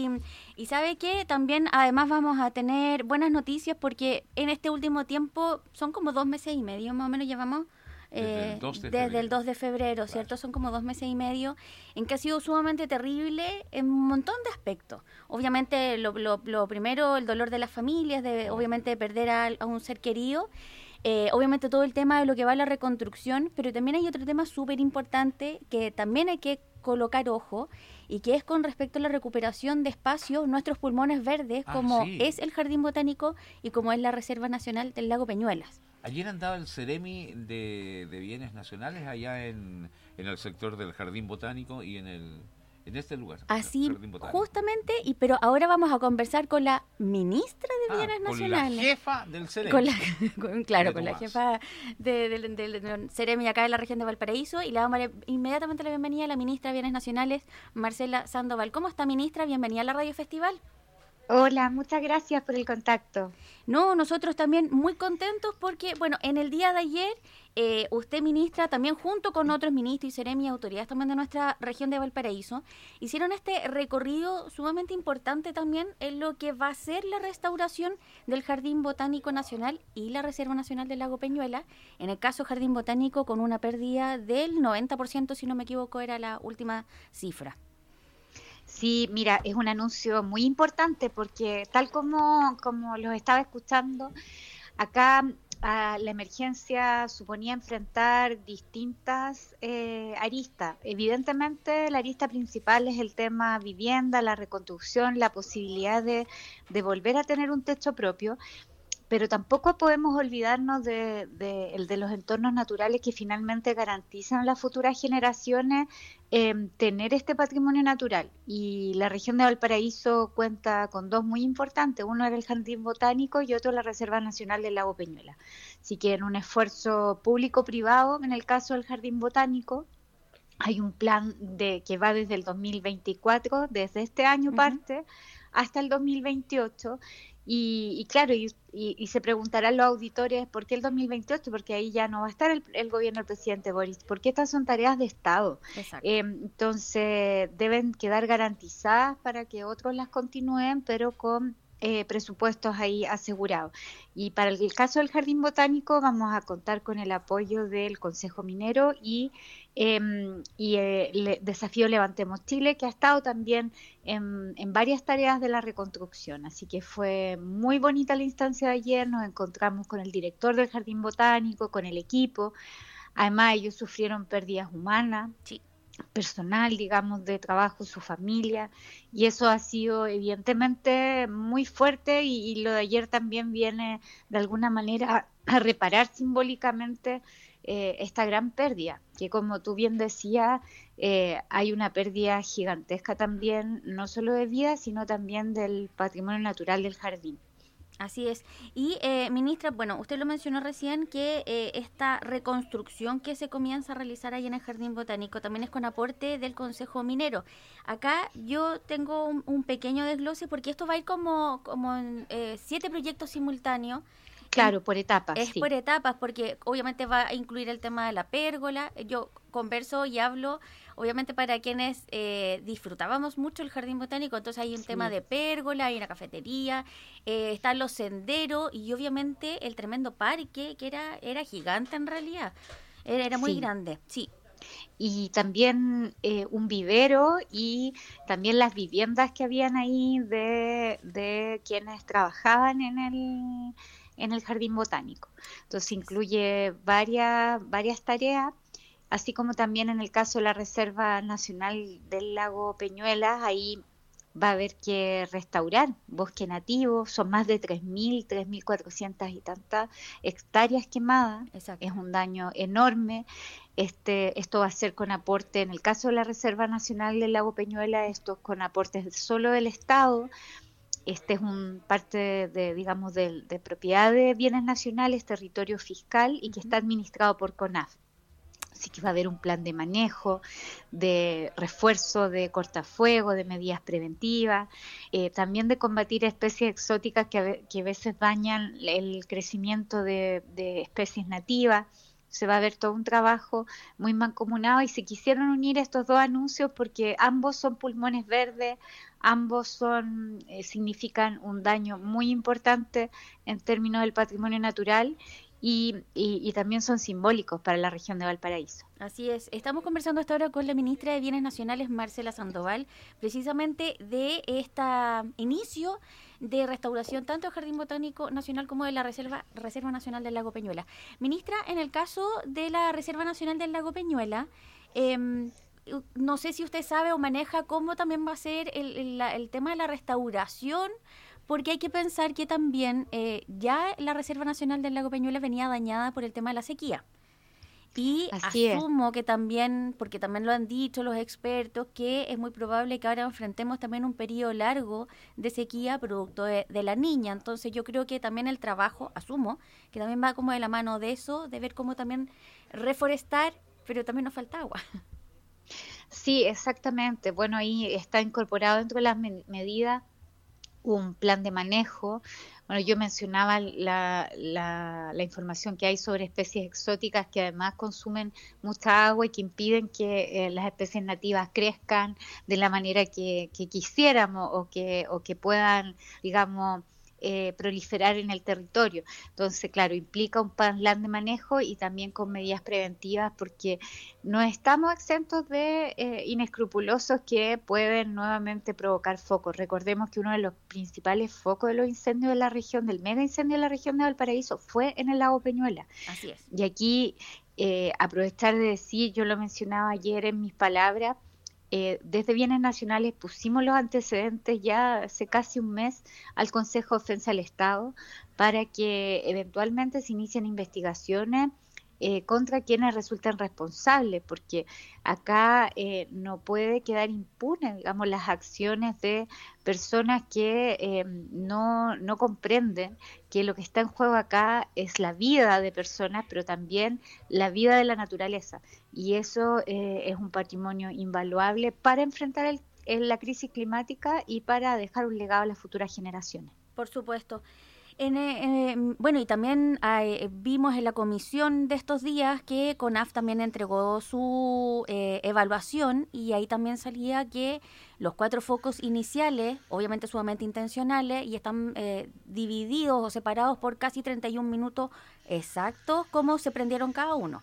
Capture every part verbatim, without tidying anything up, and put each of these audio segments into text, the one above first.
Y, y sabe que también además vamos a tener buenas noticias porque en este último tiempo son como dos meses y medio más o menos llevamos. Desde Eh, el dos de desde febrero. el dos de febrero, ¿cierto? Claro. Son como dos meses y medio en que ha sido sumamente terrible en un montón de aspectos. Obviamente lo, lo, lo primero, el dolor de las familias, de Obvio. obviamente perder a, a un ser querido. Eh, obviamente todo el tema de lo que va a la reconstrucción, pero también hay otro tema súper importante que también hay que colocar ojo y que es con respecto a la recuperación de espacios, nuestros pulmones verdes, Ah, como sí. es el Jardín Botánico y como es la Reserva Nacional del Lago Peñuelas. Ayer andaba el Ceremi de, de Bienes Nacionales allá en, en el sector del Jardín Botánico y en el en este lugar, Así, Jardín Botánico. justamente, y pero ahora vamos a conversar con la ministra de Ah, Bienes con Nacionales. la jefa del Ceremi. Con la, con, claro, de con la Tomás. jefa de, de, de, de, de Ceremi acá en la región de Valparaíso, y le damos inmediatamente la bienvenida a la ministra de Bienes Nacionales, Marcela Sandoval. ¿Cómo está, ministra? Bienvenida a la Radio Festival. Hola, muchas gracias por el contacto. No, nosotros también muy contentos porque, bueno, en el día de ayer, eh, usted, ministra, también junto con otros ministros y seremi y autoridades también de nuestra región de Valparaíso, hicieron este recorrido sumamente importante también en lo que va a ser la restauración del Jardín Botánico Nacional y la Reserva Nacional del Lago Peñuela. En el caso Jardín Botánico con una pérdida del noventa por ciento, si no me equivoco, era la última cifra. Sí, mira, es un anuncio muy importante porque tal como, como los estaba escuchando, acá a la emergencia suponía enfrentar distintas eh, aristas. Evidentemente la arista principal es el tema vivienda, la reconstrucción, la posibilidad de, de volver a tener un techo propio. Pero tampoco podemos olvidarnos de, de, el de los entornos naturales que finalmente garantizan a las futuras generaciones eh, tener este patrimonio natural. Y la región de Valparaíso cuenta con dos muy importantes, uno era el Jardín Botánico y otro la Reserva Nacional del Lago Peñuela. Así que en un esfuerzo público-privado, en el caso del Jardín Botánico, hay un plan de que va desde el dos mil veinticuatro, desde este año Uh-huh. parte, hasta el dos mil veintiocho. Y, y claro, y, y, y se preguntarán los auditores, ¿por qué el dos mil veintiocho? Porque ahí ya no va a estar el, el gobierno del presidente Boris, porque estas son tareas de Estado. Eh, entonces, deben quedar garantizadas para que otros las continúen, pero con eh, presupuestos ahí asegurados. Y para el, el caso del Jardín Botánico, vamos a contar con el apoyo del Consejo Minero y Eh, y el eh, desafío Levantemos Chile, que ha estado también en, en varias tareas de la reconstrucción. Así que fue muy bonita la instancia de ayer, nos encontramos con el director del Jardín Botánico, con el equipo. Además, ellos sufrieron pérdidas humanas, sí. personal, digamos, de trabajo, su familia, y eso ha sido evidentemente muy fuerte y, y lo de ayer también viene de alguna manera a, a reparar simbólicamente Eh, esta gran pérdida, que como tú bien decías, eh, hay una pérdida gigantesca también, no solo de vida, sino también del patrimonio natural del jardín. Así es. Y, eh, ministra, bueno, usted lo mencionó recién que eh, esta reconstrucción que se comienza a realizar ahí en el Jardín Botánico también es con aporte del Consejo Minero. Acá yo tengo un, un pequeño desglose porque esto va a ir como, como en eh, siete proyectos simultáneos. Claro, por etapas, Es sí. por etapas, porque obviamente va a incluir el tema de la pérgola. Yo converso y hablo, obviamente, para quienes eh, disfrutábamos mucho el Jardín Botánico. Entonces hay un Sí. tema de pérgola, hay una cafetería, eh, están los senderos y obviamente el tremendo parque, que era, era gigante en realidad. Era, era muy Sí. grande, sí. Y también eh, un vivero y también las viviendas que habían ahí de, de quienes trabajaban en el, en el Jardín Botánico. Entonces incluye varias, varias tareas, así como también en el caso de la Reserva Nacional del Lago Peñuelas, ahí va a haber que restaurar bosque nativo, son más de tres mil, tres mil cuatrocientas y tantas hectáreas quemadas. Exacto. Es un daño enorme. Este, esto va a ser con aporte, en el caso de la Reserva Nacional del Lago Peñuela, esto es con aportes solo del Estado. Este es un parte de, de digamos, de, de propiedad de bienes nacionales, territorio fiscal y que está administrado por CONAF. Así que va a haber un plan de manejo, de refuerzo de cortafuego, de medidas preventivas, eh, también de combatir especies exóticas que a, que a veces dañan el crecimiento de, de especies nativas. Se va a ver todo un trabajo muy mancomunado y se quisieron unir estos dos anuncios porque ambos son pulmones verdes, Ambos son eh, significan un daño muy importante en términos del patrimonio natural y, y, y también son simbólicos para la región de Valparaíso. Así es. Estamos conversando hasta ahora con la ministra de Bienes Nacionales, Marcela Sandoval, precisamente de este inicio de restauración tanto del Jardín Botánico Nacional como de la Reserva, Reserva Nacional del Lago Peñuela. Ministra, en el caso de la Reserva Nacional del Lago Peñuela, eh, no sé si usted sabe o maneja cómo también va a ser el, el, el tema de la restauración, porque hay que pensar que también eh, ya la Reserva Nacional del Lago Peñuela venía dañada por el tema de la sequía. Y Así asumo es. que también, porque también lo han dicho los expertos, que es muy probable que ahora enfrentemos también un periodo largo de sequía producto de, de la niña. Entonces yo creo que también el trabajo, asumo, que también va como de la mano de eso, de ver cómo también reforestar, pero también nos falta agua. Sí, exactamente. Bueno, ahí está incorporado dentro de las me- medidas un plan de manejo. Bueno, yo mencionaba la, la, la información que hay sobre especies exóticas que además consumen mucha agua y que impiden que eh, las especies nativas crezcan de la manera que, que quisiéramos o que, o que puedan, digamos, Eh, proliferar en el territorio. Entonces, claro, implica un plan de manejo y también con medidas preventivas porque no estamos exentos de eh, inescrupulosos que pueden nuevamente provocar focos. Recordemos que uno de los principales focos de los incendios de la región, del mega incendio de la región de Valparaíso, fue en el lago Peñuela. Así es. Y aquí eh, aprovechar de decir, yo lo mencionaba ayer en mis palabras, Eh, desde Bienes Nacionales pusimos los antecedentes ya hace casi un mes al Consejo de Defensa del Estado para que eventualmente se inicien investigaciones eh, contra quienes resulten responsables, porque acá eh, no puede quedar impune, digamos, las acciones de personas que eh, no, no comprenden que lo que está en juego acá es la vida de personas, pero también la vida de la naturaleza. Y eso eh, es un patrimonio invaluable para enfrentar el, el, la crisis climática y para dejar un legado a las futuras generaciones. Por supuesto. En, eh, bueno, y también eh, vimos en la comisión de estos días que CONAF también entregó su eh, evaluación y ahí también salía que los cuatro focos iniciales, obviamente sumamente intencionales, y están eh, divididos o separados por casi treinta y un minutos exactos, cómo se prendieron cada uno.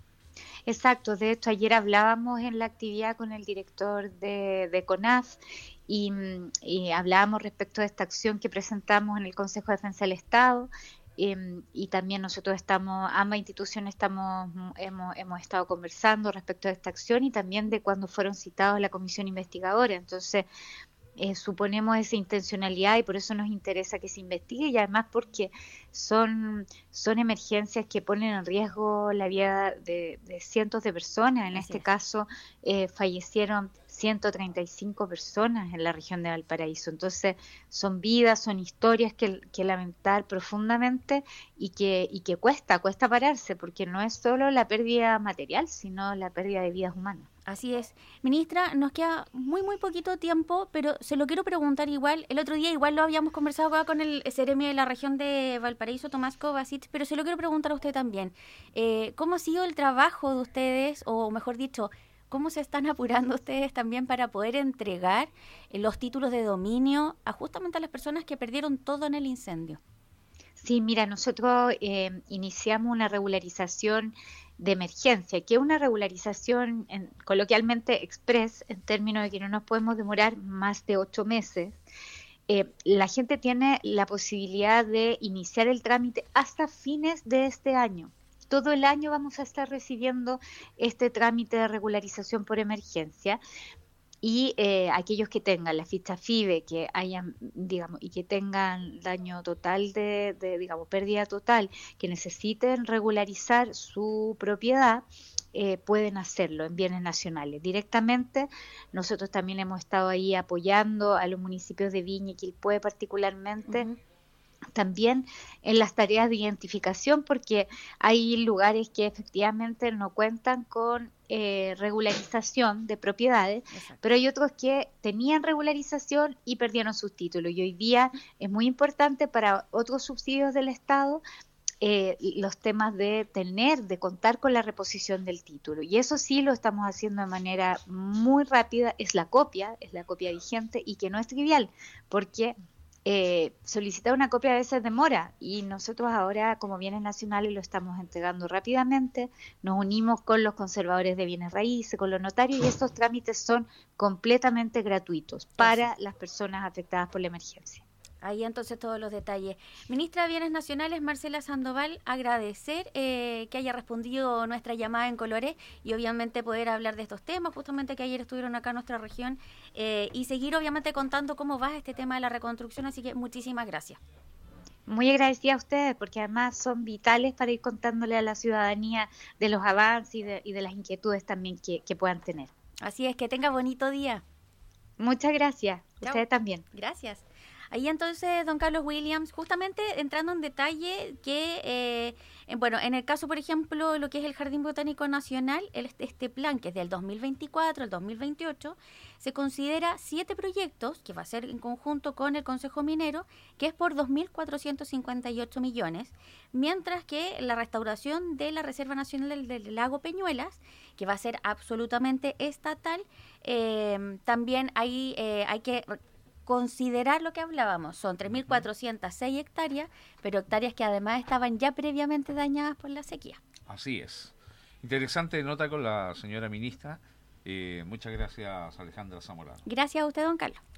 Exacto, de hecho ayer hablábamos en la actividad con el director de, de CONAF y, y hablábamos respecto de esta acción que presentamos en el Consejo de Defensa del Estado y, y también nosotros estamos, ambas instituciones estamos, hemos, hemos estado conversando respecto de esta acción y también de cuando fueron citados a la comisión investigadora. Entonces, Eh, suponemos esa intencionalidad y por eso nos interesa que se investigue y además porque son, son emergencias que ponen en riesgo la vida de, de cientos de personas. En Así este es. caso eh, fallecieron ciento treinta y cinco personas en la región de Valparaíso. Entonces son vidas, son historias que, que lamentar profundamente y que, y que cuesta, cuesta pararse porque no es solo la pérdida material, sino la pérdida de vidas humanas. Así es. Ministra, nos queda muy, muy poquito tiempo, pero se lo quiero preguntar igual. El otro día igual lo habíamos conversado acá con el seremi de la región de Valparaíso, Tomás Kovacic, pero se lo quiero preguntar a usted también. Eh, ¿Cómo ha sido el trabajo de ustedes, o mejor dicho, cómo se están apurando ustedes también para poder entregar eh, los títulos de dominio a justamente a las personas que perdieron todo en el incendio? Sí, mira, nosotros eh, iniciamos una regularización de emergencia, que es una regularización en, coloquialmente express, en términos de que no nos podemos demorar más de ocho meses. Eh, la gente tiene la posibilidad de iniciar el trámite hasta fines de este año. Todo el año vamos a estar recibiendo este trámite de regularización por emergencia. Y eh, aquellos que tengan la ficha FIBE, que hayan, digamos, y que tengan daño total de, de, digamos, pérdida total, que necesiten regularizar su propiedad, eh, pueden hacerlo en bienes nacionales. Directamente, nosotros también hemos estado ahí apoyando a los municipios de Viña y Quilpué particularmente, uh-huh. También en las tareas de identificación, porque hay lugares que efectivamente no cuentan con eh, regularización de propiedades, Exacto. Pero hay otros que tenían regularización y perdieron sus títulos. Y hoy día es muy importante para otros subsidios del Estado eh, los temas de tener, de contar con la reposición del título. Y eso sí lo estamos haciendo de manera muy rápida, es la copia, es la copia vigente y que no es trivial, porque eh, solicitar una copia a veces demora y nosotros ahora como bienes nacionales lo estamos entregando rápidamente, nos unimos con los conservadores de bienes raíces, con los notarios y estos trámites son completamente gratuitos para las personas afectadas por la emergencia. Ahí entonces todos los detalles. Ministra de Bienes Nacionales, Marcela Sandoval, agradecer eh, que haya respondido nuestra llamada en Colores y obviamente poder hablar de estos temas, justamente que ayer estuvieron acá en nuestra región eh, y seguir obviamente contando cómo va este tema de la reconstrucción, así que muchísimas gracias. Muy agradecida a ustedes porque además son vitales para ir contándole a la ciudadanía de los avances y de, y de las inquietudes también que, que puedan tener. Así es, que tenga bonito día. Muchas gracias. Chao. Ustedes también. Gracias. Ahí entonces, don Carlos Williams, justamente entrando en detalle que, eh, bueno, en el caso, por ejemplo, lo que es el Jardín Botánico Nacional, el, este plan que es del dos mil veinticuatro al dos mil veintiocho, se considera siete proyectos, que va a ser en conjunto con el Consejo Minero, que es por dos mil cuatrocientos cincuenta y ocho millones, mientras que la restauración de la Reserva Nacional del, del Lago Peñuelas, que va a ser absolutamente estatal, eh, también hay, eh, hay que considerar lo que hablábamos, son tres mil cuatrocientas seis hectáreas, pero hectáreas que además estaban ya previamente dañadas por la sequía. Así es. Interesante nota con la señora ministra. Eh, muchas gracias, Alejandra Zamorano. Gracias a usted, don Carlos.